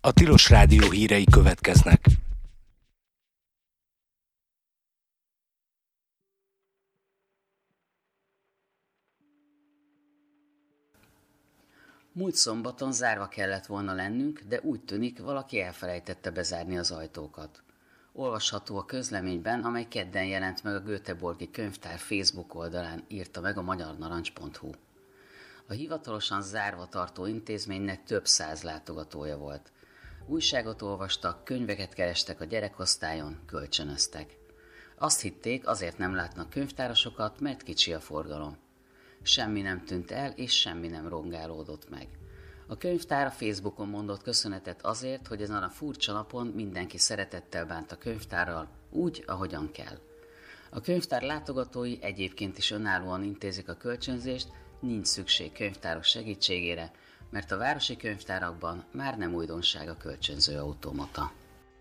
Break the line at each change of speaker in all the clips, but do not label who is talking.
A Tilos Rádió hírei következnek.
Múlt szombaton zárva kellett volna lennünk, de úgy tűnik, valaki elfelejtette bezárni az ajtókat. Olvasható a közleményben, amely kedden jelent meg a Göteborgi Könyvtár Facebook oldalán, írta meg a magyarnarancs.hu. A hivatalosan zárva tartó intézménynek több száz látogatója volt. Újságot olvastak, könyveket kerestek a gyerekosztályon, kölcsönöztek. Azt hitték, azért nem látnak könyvtárasokat, mert kicsi a forgalom. Semmi nem tűnt el, és semmi nem rongálódott meg. A könyvtár a Facebookon mondott köszönetet azért, hogy ezen a furcsa napon mindenki szeretettel bánt a könyvtárral, úgy, ahogyan kell. A könyvtár látogatói egyébként is önállóan intézik a kölcsönzést, nincs szükség könyvtáros segítségére, mert a városi könyvtárakban már nem újdonság a kölcsönző automata.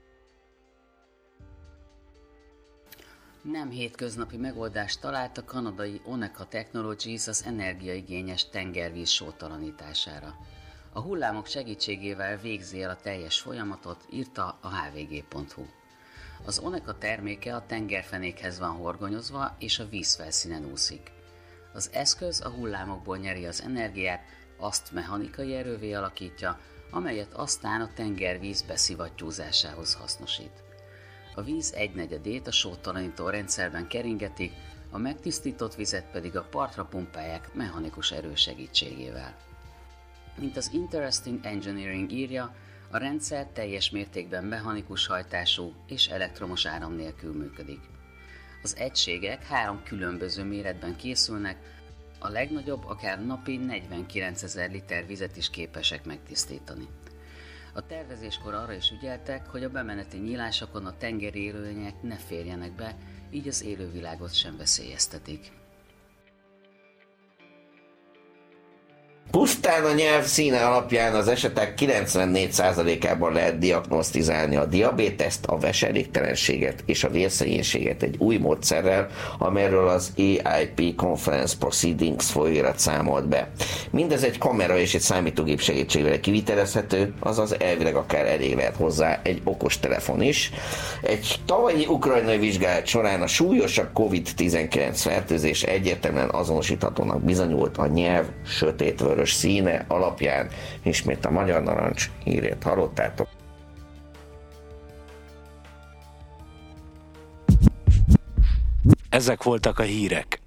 Nem hétköznapi megoldást talált a kanadai Oneka Technologies az energiaigényes tengervíz sótalanítására. A hullámok segítségével végzi el a teljes folyamatot, írta a hvg.hu. Az Oneka terméke a tengerfenékhez van horgonyozva és a vízfelszínen úszik. Az eszköz a hullámokból nyeri az energiát, azt mechanikai erővé alakítja, amelyet aztán a tengervíz beszivattyúzásához hasznosít. A víz egynegyedét a sótalanító rendszerben keringetik, a megtisztított vizet pedig a partra pumpálják mechanikus erő segítségével. Mint az Interesting Engineering írja, a rendszer teljes mértékben mechanikus hajtású és elektromos áram nélkül működik. Az egységek 3 különböző méretben készülnek, a legnagyobb akár napi 49 000 liter vizet is képesek megtisztítani. A tervezéskor arra is ügyeltek, hogy a bemeneti nyílásokon a tengeri élőlények ne férjenek be, így az élővilágot sem veszélyeztetik.
Pusztán a nyelv színe alapján az esetek 94%-ában lehet diagnosztizálni a diabétest, a veselégtelenséget és a vérszegénységet egy új módszerrel, amelyről az AIP Conference Proceedings folyóirat számolt be. Mindez egy kamera és egy számítógép segítségével kivitelezhető, azaz elvileg akár elég lehet hozzá egy okostelefon is. Egy tavalyi ukrajnai vizsgálat során a súlyosabb COVID-19 fertőzés egyértelműen azonosíthatónak bizonyult a nyelv sötétvörös színe alapján. Ismét a Magyar Narancs hírét hallottátok.
Ezek voltak a hírek.